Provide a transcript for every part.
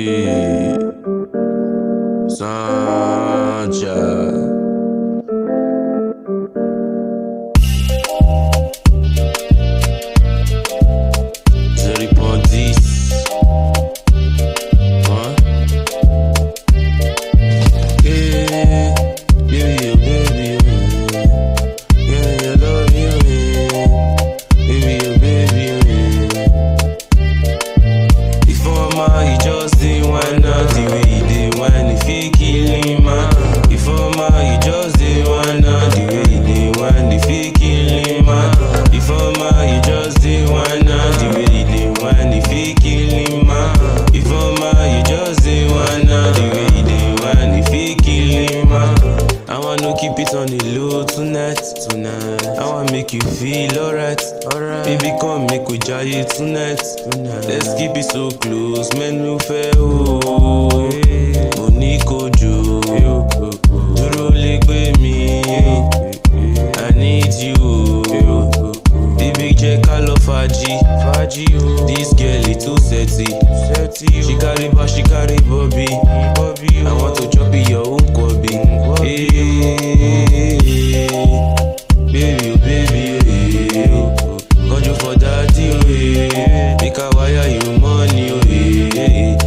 Hey, Sanja. Zeri Pondis. Huh? Hey, baby, oh baby, oh. Yeah, I love you, baby, oh baby, oh. Before my, you just didn't want not the way you did when if you killing man. Before my, you just didn't want not the way you did when if you killing man. Before my, you just didn't want not the way you did when if you killing man. Before my, you just didn't want not the way you did when if you killing man. I wanna keep it on the low tonight. I wanna make you feel alright. Baby, come make we jolly tonight. Let's keep it so close, man. No fair, oh. Money kojo, duro le gbe mi. I need you, baby. Jẹ́ ká lọ fàájì. This girl is too sexy. She carry back, she carry Bobby. I want to chop in your own Kobe. Hey, baby, oh baby, oh. Conjure for daddy, oh yeah. Make a wire you money, oh yeah.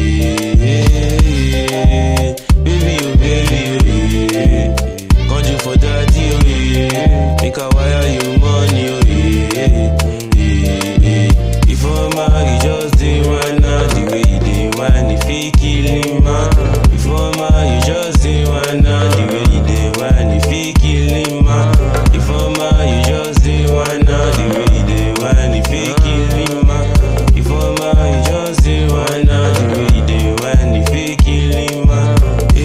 Baby, oh baby, oh yeah. Conjure for daddy, oh yeah. Make a wire you money, oh yeah. Before my, you just didn't want not the way you did when if he killing man. Before my, you just didn't want not the way you did when if he killing man. Before my, you just didn't want not the way you did when if he killing man. Before my, you just didn't want not the way you did when if he killing man.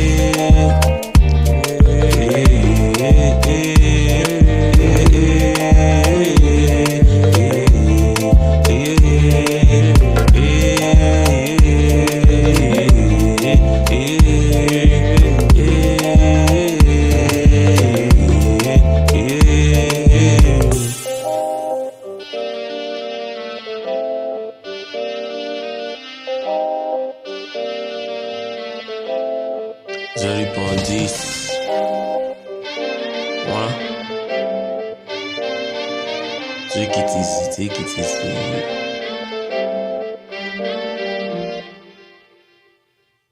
Zeri Pondis. What? Take it easy, take it easy.